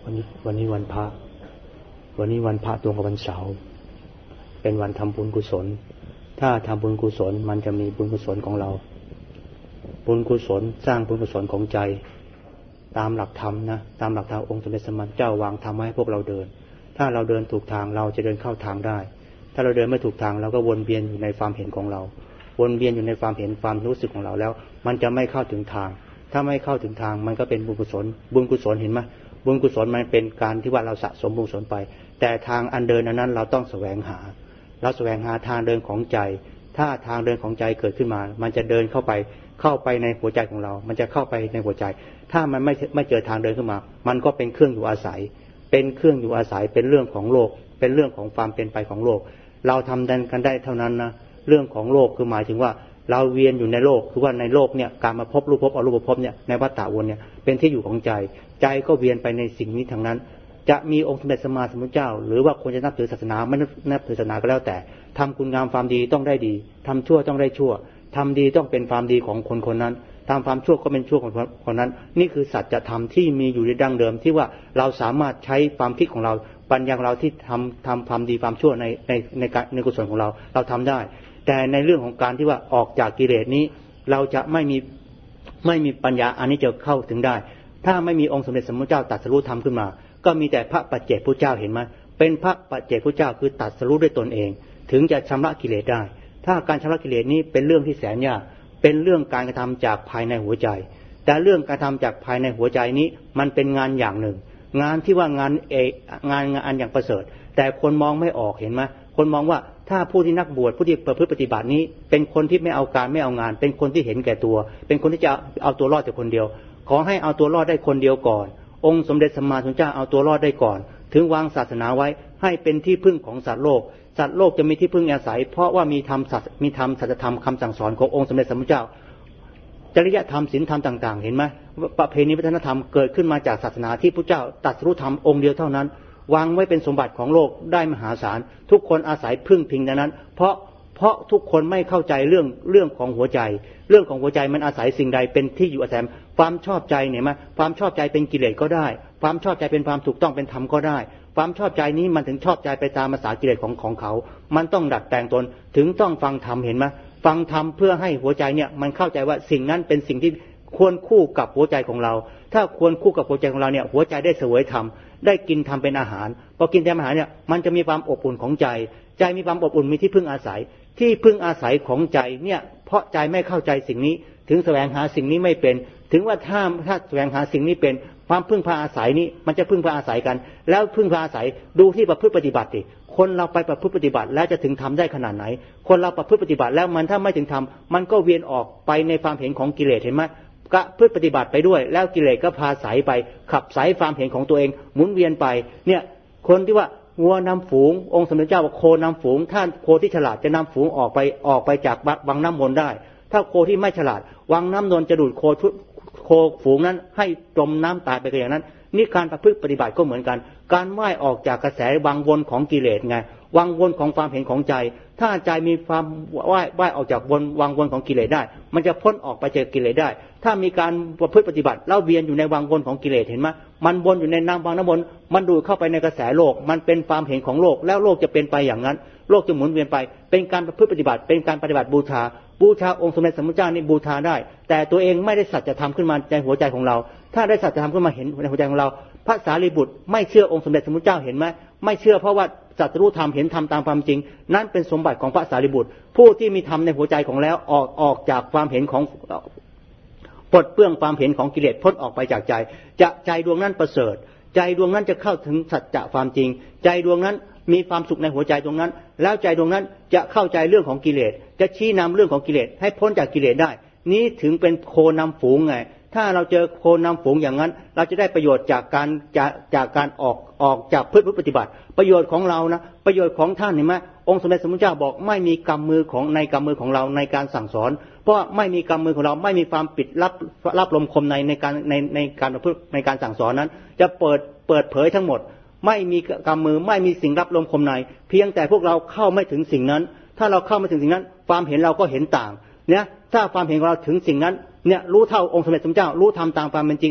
วันนี้วันพระตรงกับวันเสาร์เป็นวันทำบุญกุศลถ้าทำบุญกุศลมันจะมีบุญกุศลของเราบุญกุศลสร้างบุญกุศลของใจตามหลักธรรมนะตามหลักธรรมองค์สมเด็จสมมาเจ้าวางธรรมให้พวกเราเดินถ้าเราเดินถูกทางเราจะเดินเข้าทางได้ถ้าเราเดินไม่ถูกทางเราก็วนเวียนอยู่ในความเห็นของเราวนเวียนอยู่ในความเห็นความรู้สึกของเราแล้วมันจะไม่เข้าถึงทางถ้าไม่เข้าถึงทางมันก็เป็นบุญกุศลเห็นไหมบุญกุศลมันเป็นการที่ว่าเราสะสมบุญกุศลไปแต่ทางอันเดินนั้นเราต้องแสวงหาทางเดินของใจถ้าทางเดินของใจเกิดขึ้นมามันจะเดินเข้าไปในหัวใจของเรามันจะเข้าไปในหัวใจถ้ามันไม่เจอทางเดินขึ้นมามันก็เป็นเครื่องอยู่อาศัยเป็นเรื่องของโลกเป็นเรื่องของความเป็นไปของโลกเราทำกันได้เท่านั้นนะเรื่องของโลกคือหมายถึงว่าเราเวียนอยู่ในโลกคือว่าในโลกเนี่ยการมาพบรูปภพอรูปภพเนี่ยในวัฏฏะวนเนี่ยเป็นที่อยู่ของใจก็เวียนไปในสิ่งนี้ทั้งนั้นจะมีองค์สมเด็จสัมมาสัมพุทธเจ้าหรือว่าคนจะนับถือศาสนาไม่นับถือศาสนาก็แล้วแต่ทำคุณงามความดีต้องได้ดีทำชั่วต้องได้ชั่วทำดีต้องเป็นความดีของคนนั้นทำความชั่วก็เป็นชั่วของคนนั้นนี่คือสัจธรรมที่มีอยู่ในดั้งเดิมที่ว่าเราสามารถใช้ความคิดของเราปัญญาของเราที่ทำความดีความชั่วในกุศลของเราทำได้แต่ในเรื่องของการที่ว่าออกจากกิเลสนี้เราจะไม่มีปัญญาอันนี้จะเข้าถึงได้ถ้าไม่มีองค์สมเด็จสัมมาสัมพุทธเจ้าตรัสรู้ธรรมขึ้นมาก็มีแต่พระปัจเจกพุทธเจ้าเห็นไหมเป็นพระปัจเจกพุทธเจ้าคือตรัสรู้ด้วยตนเองถึงจะชำระกิเลสได้ถ้าการชำระกิเลสนี้เป็นเรื่องที่แสนยากเป็นเรื่องการกระทำจากภายในหัวใจแต่เรื่องการทำจากภายในหัวใจนี้มันเป็นงานอย่างหนึ่งงานที่ว่างานอันอย่างประเสริฐแต่คนมองไม่ออกเห็นไหมคนมองว่าถ้าผู้ที่นักบวชผู้ที่ประพฤติปฏิบัตินี้เป็นคนที่ไม่เอาการไม่เอางานเป็นคนที่เห็นแก่ตัวเป็นคนที่จะเอาตัวรอดแต่คนเดียวขอให้เอาตัวรอดได้คนเดียวก่อนองค์สมเด็จสัมมาสัมพุทธเจ้าเอาตัวรอดได้ก่อนถึงวางศาสนาไว้ให้เป็นที่พึ่งของสัตว์โลกจะมีที่พึ่งอาศัยเพราะว่ามีธรรมสัจธรรมคำสั่งสอนขององค์สมเด็จสัมมาสัมพุทธเจ้าจริยธรรมศีลธรรมต่างๆเห็นไหมประเพณีวัฒนธรรมเกิดขึ้นมาจากศาสนาที่พระเจ้าตรัสรู้ธรรมองค์เดียวเท่านั้นวางไว้เป็นสมบัติของโลกได้มหาศาลทุกคนอาศัยพึ่งพิงดังนั้นเพราะทุกคนไม่เข้าใจเรื่องของหัวใจเรื่องของหัวใจมันอาศัยสิ่งใดเป็นที่อยู่อาศัยความชอบใจเนี่ยมั้ยความชอบใจเป็นกิเลสก็ได้ความชอบใจเป็นความถูกต้องเป็นธรรมก็ได้ความชอบใจนี้มันถึงชอบใจไปตามภาษากิเลสของเขามันต้องดัดแปลงตนถึงต้องฟังธรรมเห็นมั้ยฟังธรรมเพื่อให้หัวใจเนี่ยมันเข้าใจว่าสิ่งนั้นเป็นสิ่งที่ควรคู่กับหัวใจของเราถ้าควรคู่กับหัวใจของเราเนี่ยหัวใจได้เสวยธรรมได้กินธรรมเป็นอาหารพอกินธรรมอาหารเนี่ยมันจะมีความอบอุ่นของใจมีความอบอุ่นมีที่พึ่งอาศัยของใจเนี่ยเพราะใจไม่เข้าใจสิ่งนี้ถึงแสวงหาสิ่งนี้ไม่เป็นถึงว่าถ้าแสวงหาสิ่งนี้เป็นความพึ่งพาอาศัยนี้มันจะพึ่งพาอาศัยกันแล้วพึ่งพาอาศัยดูที่ประพฤติปฏิบัติดิคนเราไปประพฤติปฏิบัติแล้วจะถึงทำได้ขนาดไหนคนเราประพฤติปฏิบัติแล้วมันถ้าไม่ถึงทำมันก็เวียนออกไปในความเห็นของกิเลสเห็นไหมก็พฤติปฏิบัติไปด้วยแล้วกิเลสก็พาสายไปขับสายความเห็นของตัวเองหมุนเวียนไปเนี่ยคนที่ว่าวัวนำฝูงองค์สมเด็จเจ้าว่าโคนำฝูงท่านโคที่ฉลาดจะนำฝูงออกไปจากวังน้ำมนต์ได้ถ้าโคที่ไม่ฉลาดวังน้ำนนท์จะดูดโคฝูงนั้นให้จมน้ำตายไปอย่างนั้นนี่การประพฤติปฏิบัติก็เหมือนกันการว่ายออกจากกระแสวังวนของกิเลสไงวังวนของความเห็นของใจถ้าใจมีความว่ายออกจากวังวนของกิเลสได้มันจะพ้นออกไปจากกิเลสได้ถ้ามีการประพฤติปฏิบัติแล้วเวียนอยู่ในวังวนของกิเลสเห็นไหมมันวนอยู่ในน้ำวังน้ำมนต์มันดูดเข้าไปในกระแสโลกมันเป็นความเห็นของโลกแล้วโลกจะเป็นไปอย่างนั้นโลกจะหมุนเวียนไปเป็นการประพฤติปฏิบัติเป็นการปฏิบัติบูชาองค์สมเด็จสัมมาสัมพุทธเจ้านี่บูชาได้แต่ตัวเองไม่ได้สัจธรรมขึ้นมาในหัวใจของเราถ้าได้สัจธรรมขึ้นมาเห็นในหัวใจของเราพระสารีบุตรไม่เชื่อองค์สมเด็จสัมมาสัมพุทธเจ้าเห็นไหมไม่เชื่อเพราะว่าตรัสรู้ธรรมเห็นธรรมตามความจริงนั่นเป็นสมบัติของพระสารีบุตรผู้ที่มีธรรมในหัวใจของแล้วออกจากความเห็นของปลดเปลื้องความเห็นของกิเลสพ้นออกไปจากใจดวงนั้นประเสริฐใจดวงนั้นจะเข้าถึงสัจจะความจริงใจดวงนั้นมีความสุขในหัวใจตรงนั้นแล้วใจดวงนั้นจะเข้าใจเรื่องของกิเลสจะชี้นำเรื่องของกิเลสให้พ้นจากกิเลสได้นี้ถึงเป็นโคนำฝูงไงถ้าเราเจอโคนำฝูงอย่างนั้นเราจะได้ประโยชน์จากการออกจากพฤติปฏิบัติประโยชน์ของเรานะประโยชน์ของท่านเห็นไหมองค์สมเด็จสัมมาสัมพุทธเจ้าบอกไม่มีกำมือของเราในการสั่งสอนเพราะไม่มีกำมือของเราไม่มีความปิดลับลมคมในการประพฤติในการสั่งสอนนั้นจะเปิดเผยทั้งหมดไม่มีกำมือไม่มีสิ่งรับลมคมในเพียงแต่พวกเราเข้าไม่ถึงสิ่งนั้นถ้าเราเข้าไม่ถึงสิ่งนั้นความเห็นเราก็เห็นต่างเนี่ยถ้าความเห็นของเราถึงสิ่งนั้นเนี่ยรู้เท่าองค์สมเด็จพระเจ้ารู้ธรรมตามความเป็นจริงแล้ว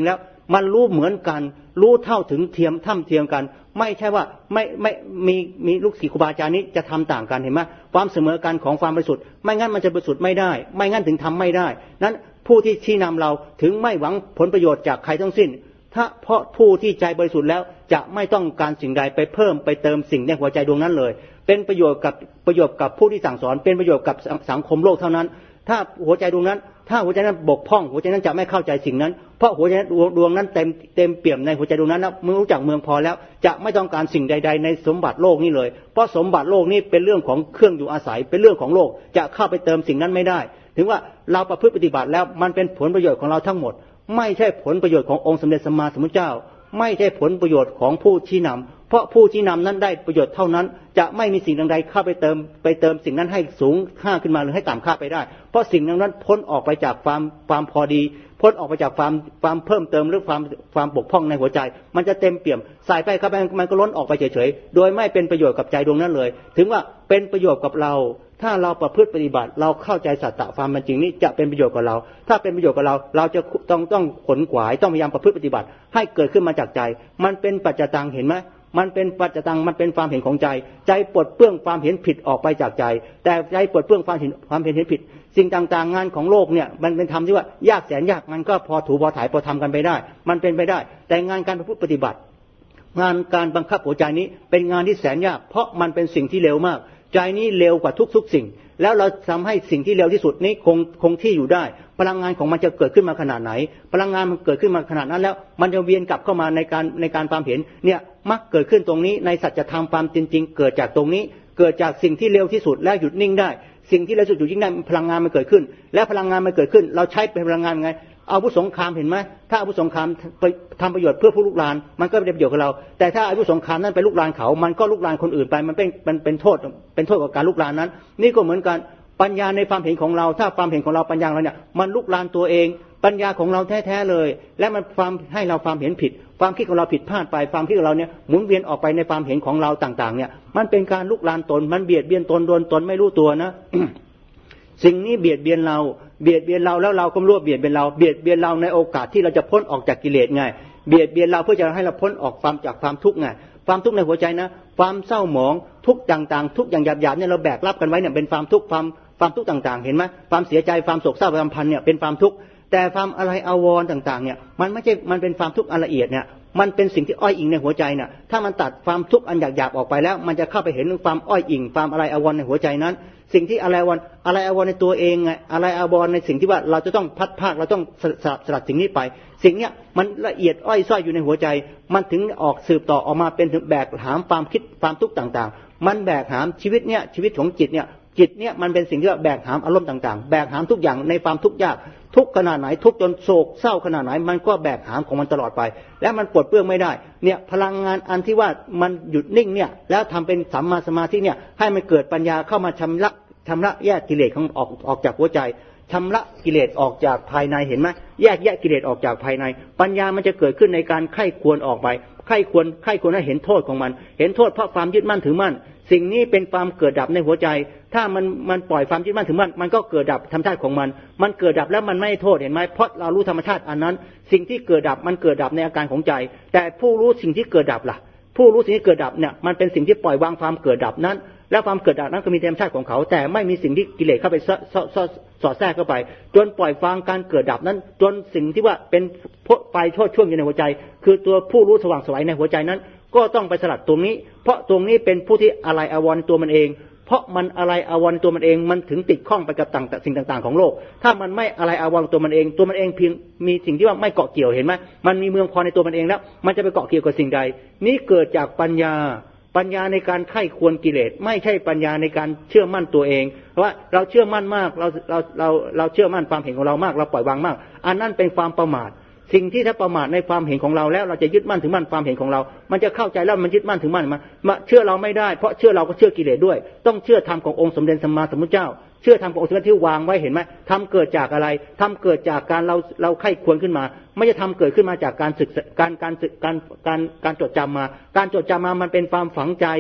มันรู้เหมือนกันรู้เท่าถึงเทียมเทียมกันไม่ใช่ว่าไม่มีลูกศิษย์ครูบาอาจารย์นี้จะทำต่างกันเห็นไหมความเสมอกันของความบริสุทธิ์ไม่งั้นมันจะบริสุทธิ์ไม่ได้ไม่งั้นถึงทำไม่ได้นั้นผู้ที่ชี้นำเราถึงไม่หวังผลประโยชน์จากใครทั้งสิ้นถ้าเพราะผู้ที่ใจบริสุทธิ์แล้วจะไม่ต้องการสิ่งใดไปเพิ่มไปเติมสิ่งในหัวใจดวงนั้นเลยเป็นประโยชน์กับผู้ที่สั่งสอนเป็นประโยชน์กับสังคมโลกเท่านั้นถ้าหัวใจดวงนั้นถ้าหัวใจนั้นบกพร่องหัวใจนั้นจะไม่เข้าใจสิ่งนั้นเพราะหัวใจดวงนั้นเต็มเปี่ยมในหัวใจดวงนั้นแล้วรู้จักเมืองพอแล้วจะไม่ต้องการสิ่งใดๆในสมบัติโลกนี้เลยเพราะสมบัติโลกนี้เป็นเรื่องของเครื่องอยู่อาศัยเป็นเรื่องของโลกจะเข้าไปเติมสิ่งนั้นไม่ได้ถึงว่าเราประพฤติปฏิบัติแล้วมันเป็นผลประโยชน์ของเราทั้งหมดไม่ใช่ผลประโยชน์ขององค์สมเด็จสัมมาสัมพุทธเจ้าไม่ใช่ผลประโยชน์ของผู้ชี้นำเพราะผู้ชี้นำนั้นได้ประโยชน์เท่านั้นจะไม่มีสิ่งใดเข้าไปเติมสิ่งนั้นให้สูงค่าขึ้นมาหรือให้ต่ำค่าไปได้เพราะสิ่งนั้นพ้นออกไปจากความพอดีพ้นออกไปจากความเพิ่มเติมหรือความบกพร่องในหัวใจมันจะเต็มเปี่ยมใส่ไปเข้าไปมันก็ล้นออกไปเฉยๆโดยไม่เป็นประโยชน์กับใจดวงนั้นเลยถึงว่าเป็นประโยชน์กับเราถ้าเราประพฤติปฏิบัติเราเข้าใจสัจจะความเป็นจริงนี้จะเป็นประโยชน์กับเราถ้าเป็นประโยชน์กับเราจะต้องขนขวายต้องพยายามประพฤติปฏิบัติให้เกิดขึ้นมาจากใจมันเป็นปัจจตังเห็นไหมมันเป็นปัจจตังมันเป็นความเห็นของใจปลดเปลื้องความเห็นผิดออกไปจากใจแต่ใจปลดเปลื้องความเห็นผิดสิ่งต่างๆงานของโลกเนี่ยมันเป็นธรรมที่ว่ายากแสนยากมันก็พอถูพอถ่ายพอทำกันไปได้มันเป็นไปได้แต่งานการประพฤติปฏิบัติงานการบังคับหัวใจนี้เป็นงานที่แสนยากเพราะมันเป็นสิ่งที่เร็วมากใจนี้เร็วกว่าทุกสิ่งแล้วเราทำให้สิ่งที่เร็วที่สุดนี้คงที่อยู่ได้พลังงานของมันจะเกิดขึ้นมาขนาดไหนพลังงานมันเกิดขึ้นมาขนาดนั้นแล้วมันจะเวียนกลับเข้ามาในการความเห็นเนี่ยมักเกิดขึ้นตรงนี้ในสัจธรรมความจริงเกิดจากตรงนี้เกิดจากสิ่งที่เร็วที่สุดและหยุดนิ่งได้สิ่งที่เร็วที่สุดหยุดนิ่งได้พลังงานมันเกิดขึ้นและพลังงานมันเกิดขึ้นเราใช้เป็นพลังงานยังไงอาวุธสงครามเห็นไหมถ้าอาวุธสงครามไปทำประโยชน์เพื่อผู้ลุกลานมันก็เป็นประโยชน์กับเราแต่ถ้าอาวุธสงครามนั้นไปลุกลานเขามันก็ลุกลานคนอื่นไปมันเป็นโทษกับการลุกลานนั้นนี่ก็เหมือนกันปัญญาในความเห็นของเราถ้าความเห็นของเราปัญญาเราเนี่ยมันลุกลานตัวเองปัญญาของเราแท้ๆเลยและมันให้เราความเห็นผิดความคิดของเราผิดพลาดไปความคิดของเราเนี่ยหมุนเวียนออกไปในความเห็นของเราต่างๆเนี่ยมันเป็นการลุกลานตนมันเบียดเบียนตนโดนตนไม่รู้ตัวนะ สิ่งนี้เบียดเบียนเราแล้วเราก็รู้ว่าเบียดเบียนเราในโอกาสที่เราจะพ้นออกจากกิเลสไงเบียดเบียนเราเพื่อจะให้เราพ้นออกจากความทุกข์ไงความทุกข์ในหัวใจนะความเศร้าหมองทุกต่างๆทุกอย่างหยาบๆเนี่ยเราแบกรับกันไว้เนี่ยเป็นความทุกข์ความทุกข์ต่างๆเห็นไหมความเสียใจความโศกเศร้าความพันเนี่ยเป็นความทุกข์แต่ความอะไรอาวรณ์ต่างๆเนี่ยมันไม่ใช่มันเป็นความทุกข์อันละเอียดเนี่ยมันเป็นสิ่งที่อ้อยอิงในหัวใจน่ะถ้ามันตัดความทุกข์อันหยาบๆออกไปแล้วมันจะเข้าไปเห็นความอ้อยอิงความอะไรอาวรณ์ในหัวใจนั้นสิ่งที่อะไรอาวรณ์ในตัวเองไงอะไรอาวรณ์ในสิ่งที่ว่าเราจะต้องพัดภาคเราต้องสลัดสิ่งนี้ไปสิ่งเนี้ยมันละเอียดอ้อยส้อยอยู่ในหัวใจมันถึงออกสืบต่อออกมาเป็นถึงแบกหามความคิดความทุกข์ต่างๆมันแบกหามชีวิตของจิตเนี่ยมันเป็นสิ่งที่แบกหามอารมณ์ต่างๆแบกหามทุกอย่างในความทุกข์ยากทุกขนาดไหนทุกจนโศกเศร้าขนาดไหนมันก็แบกหามของมันตลอดไปและมันปลดเปลื้องไม่ได้เนี่ยพลังงานอันที่ว่ามันหยุดนิ่งเนี่ยแล้วทำเป็นสัมมาสมาธิเนี่ยให้มันเกิดปัญญาเข้ามาชำระแยกกิเลสของออกจากหัวใจชำระกิเลสออกจากภายในเห็นไหมแยกกิเลสออกจากภายในปัญญามันจะเกิดขึ้นในการไข้ควรออกไปไข้ควรให้เห็นโทษของมันเห็นโทษเพราะความยึดมั่นถือมั่นสิ่งนี้เป็นความเกิดดับในหัวใจถ้ามันปล่อยความยึดมั่นถือมั่นมันก็เกิดดับธรรมชาติของมันเกิดดับแล้วมันไม่โทษเห็นไหมเพราะเรารู้ธรรมชาติอันนั้นสิ่งที่เกิดดับมันเกิดดับในอาการของใจแต่ผู้รู้สิ่งที่เกิดดับล่ะผู้รู้สิ่งที่เกิดดับเนี่ยมันเป็นสิ่งที่ปล่อยวางความเกิดดับนั้นแล้วความเกิดดับนั้นก็มีธรรมชาติของเขาแต่ไม่มีสิ่งที่กิเลสเข้าไปสอดแทรกเข้าไปจนปล่อยวางการเกิดดับนั้นจนสิ่งที่ว่าเป็นไฟโชติช่วงอยู่ในหัวใจคือตัวผู้รู้สว่างไสวในหัวใจนั้นก็ต้องไปสลัดตรงนี้เพราะตรงนี้เป็นผู้ที่อะไรอาวรณ์ตัวมันเองเพราะมันอะไรอาวรณ์ตัวมันเองมันถึงติดข้องไปกับสิ่งต่างๆของโลกถ้ามันไม่อะไรอาวรณ์ตัวมันเองเพียงมีสิ่งที่ว่าไม่เกาะเกี่ยวเห็นไหมมันมีเมืองพอในตัวมันเองแล้วมันจะไปเกาะเกี่ยวกับสิ่งใดนี้เกิดจากปัญญาในการไข้ควรกิเลสไม่ใช่ปัญญาในการเชื่อมั่นตัวเองว่าเราเชื่อมั่นมากเราเชื่อมั่นความเห็นของเรามากเราปล่อยวางมากอันนั้นเป็นความประมาทสิ่งที่ถ้าประมาทในความเห็นของเราแล้วเราจะยึดมั่นถือมั่นความเห็นของเรามันจะเข้าใจแล้วมันยึดมั่นถือมั่นมาเชื่อเราไม่ได้เพราะเชื่อเราก็เชื่อกิเลสด้วยต้องเชื่อธรรมขององค์สมเด็จสัมมาสัมพุทธเจ้าเชื่อธรรมขององค์สมเด็จที่วางไว้เห็นไหมทำเกิดจากอะไรทำเกิดจากการเราไข้ควรขึ้นมาไม่ใช่ทำเกิดขึ้นมาจากการศึกการจดจำมาการจดจำมามันเป็นความฝังใจ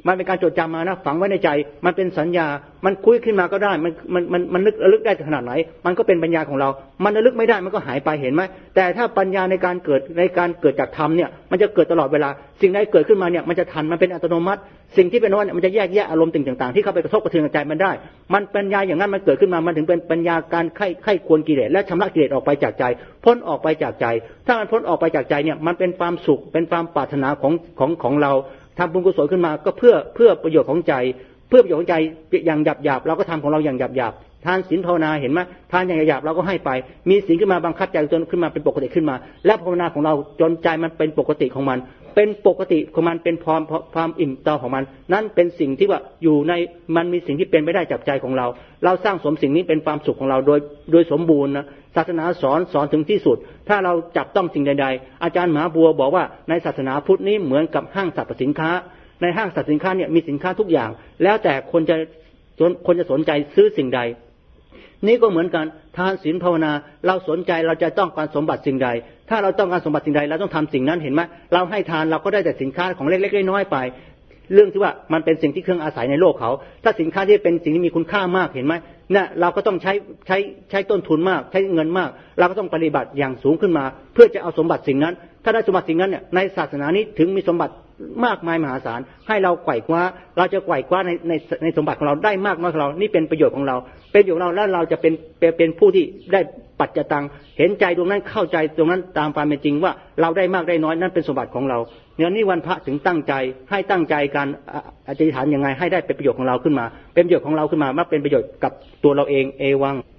มันเป็นการจดจำมานะฝังไว้ในใจมันเป็นสัญญามันคุยขึ้นมาก็ได้มันนึกได้ขนาดไหนมันก็เป็นปัญญาของเรามันระลึกไม่ได้มันก็หายไปเห็นไหมแต่ถ้าปัญญาในการเกิดจากธรรมเนี่ยมันจะเกิดตลอดเวลาสิ่งใดเกิดขึ้นมาเนี่ยมันจะทันมันเป็นอัตโนมัติสิ่งที่เป็นโน้นมันจะแยกแยะอารมณ์ต่างๆที่เข้าไปกระทบกระเทือนใจมันได้มันปัญญาอย่างนั้นมันเกิดขึ้นมามันถึงเป็นปัญญาการไข้ควรกิเลสและชำระกิเลสออกไปจากใจพ้นออกไปจากใจถ้ามันพ้นออกไปจากใจเนี่ยมันเป็นความสุขเป็นความปรารถนาของเราทำบุญกุศลขึ้นมาก็เพื่อประโยชน์ของใจเพื่อประโยชน์ของใจอย่างหยาบๆเราก็ทำของเราอย่างหยาบๆทานศีลภาวนาเห็นไหมทานอย่างหยาบเราก็ให้ไปมีศีลขึ้นมาบังคับใจจนขึ้นมาเป็นปกติขึ้นมาและภาวนาของเราจนใจมันเป็นปกติของมันเป็นปกติของมันเป็นความอิ่มเอิบของมันนั่นเป็นสิ่งที่ว่าอยู่ในมันมีสิ่งที่เป็นไม่ได้จากใจของเราเราสร้างสมสิ่งนี้เป็นความสุขของเราโดยสมบูรณ์นะศาสนาสอนถึงที่สุดถ้าเราจับต้องสิ่งใดๆอาจารย์มหาบัวบอกว่าในศาสนาพุทธนี้เหมือนกับห้างสรรพสินค้าในห้างสรรพสินค้าเนี่ยมีสินค้าทุกอย่างแล้วแต่คนจะสนใจซื้อสิ่งใดนี่ก็เหมือนกันทานศีลภาวนาเราสนใจเราจะต้องการสมบัติสิ่งใดถ้าเราต้องการสมบัติสิ่งใดเราต้องทำสิ่งนั้นเห็นไหมเราให้ทานเราก็ได้แต่สินค้าของเล็กๆน้อยๆไปเรื่องที่ว่ามันเป็นสิ่งที่เครื่องอาศัยในโลกเขาถ้าสินค้าที่เป็นสิ่งที่มีคุณค่ามากเห็นไหมเนี่ยเราก็ต้องใช้ต้นทุนมากใช้เงินมากเราก็ต้องปฏิบัติอย่างสูงขึ้นมาเพื่อจะเอาสมบัติสิ่งนั้นถ้าได้สมบัติสิ่งนั้นเนี่ยในศาสนานี้ถึงมีสมบัติมากมายมหาศาลให้เราไขว่คว้าเราจะไขว่คว้าในสมบัติของเราได้มากน้อยของเรานี่เป็นประโยชน์ของเราเป็นประโยชน์ของเราแล้วเราจะเป็นผู้ที่ได้ปัจจตังเห็นใจตรงนั้นเข้าใจตรงนั้นตามความเป็นจริงว่าเราได้มากได้น้อยนั่นเป็นสมบัติของเราเนี่ยนี่วันพระถึงตั้งใจให้ตั้งใจการอธิษฐานยังไงให้ได้เป็นประโยชน์ของเราขึ้นมาเป็นประโยชน์ของเราขึ้นมามาเป็นประโยชน์กับตัวเราเองเอวัง